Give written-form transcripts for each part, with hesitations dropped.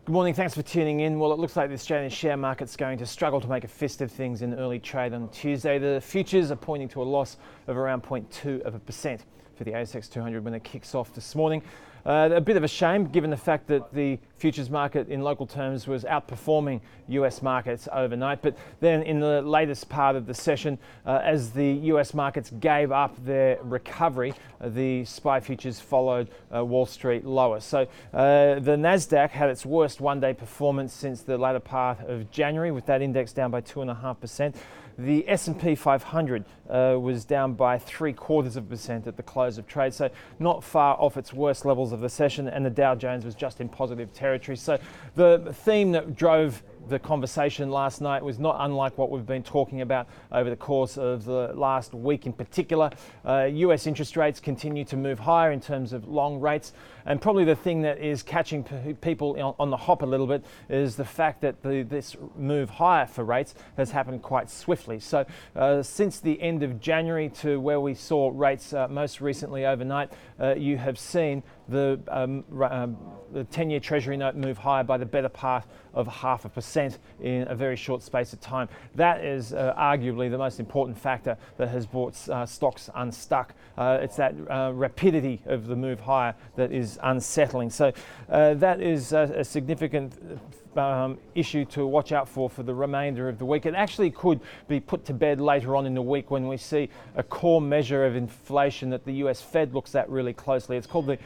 Good morning, thanks for tuning in. Well, it looks like the Australian share market's going to struggle to make a fist of things in early trade on Tuesday. The futures are pointing to a loss of around 0.2% for the ASX 200 when it kicks off this morning. A bit of a shame given the fact that the futures market in local terms was outperforming US markets overnight. But then in the latest part of the session, as the US markets gave up their recovery, the SPI futures followed Wall Street lower. So the Nasdaq had its worst one-day performance since the latter part of January, with that index down by 2.5%. The S&P 500 was down by 0.75% at the close of trade, so not far off its worst levels of the session, and the Dow Jones was just in positive territory. So the theme that drove the conversation last night was not unlike what we've been talking about over the course of the last week in particular. US interest rates continue to move higher in terms of long rates, and probably the thing that is catching people on the hop a little bit is the fact that this move higher for rates has happened quite swiftly. So since the end of January to where we saw rates most recently overnight, you have seen the 10-year Treasury note move higher by the better part of 0.5% in a very short space of time. That is arguably the most important factor that has brought stocks unstuck. It's that rapidity of the move higher that is unsettling. So that is a significant issue to watch out for the remainder of the week. It actually could be put to bed later on in the week when we see a core measure of inflation that the US Fed looks at really closely. It's called the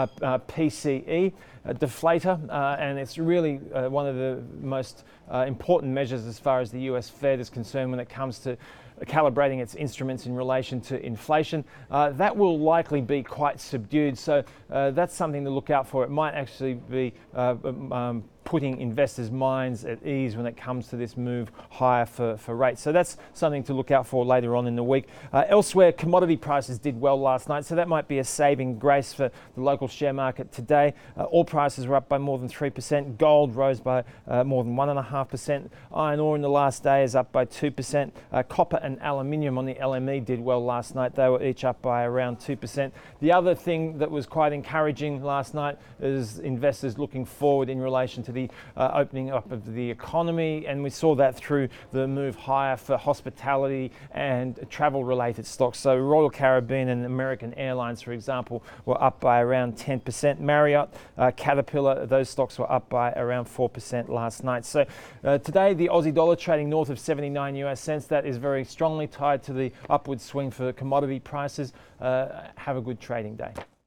PCE deflator, and it's really one of the most important measures as far as the US Fed is concerned when it comes to calibrating its instruments in relation to inflation. That will likely be quite subdued, so that's something to look out for. It might actually be putting investors' minds at ease when it comes to this move higher for rates. So that's something to look out for later on in the week. Elsewhere, commodity prices did well last night, so that might be a saving grace for the local share market today. Oil prices were up by more than 3%. Gold rose by more than 1.5%. Iron ore in the last day is up by 2%. Copper and aluminium on the LME did well last night. They were each up by around 2%. The other thing that was quite encouraging last night is investors looking forward in relation to the opening up of the economy, and we saw that through the move higher for hospitality and travel related stocks. So Royal Caribbean and American Airlines, for example, were up by around 10%. Marriott, Caterpillar, those stocks were up by around 4% last night. So today the Aussie dollar trading north of 79 US cents. That is very strongly tied to the upward swing for commodity prices. Have a good trading day.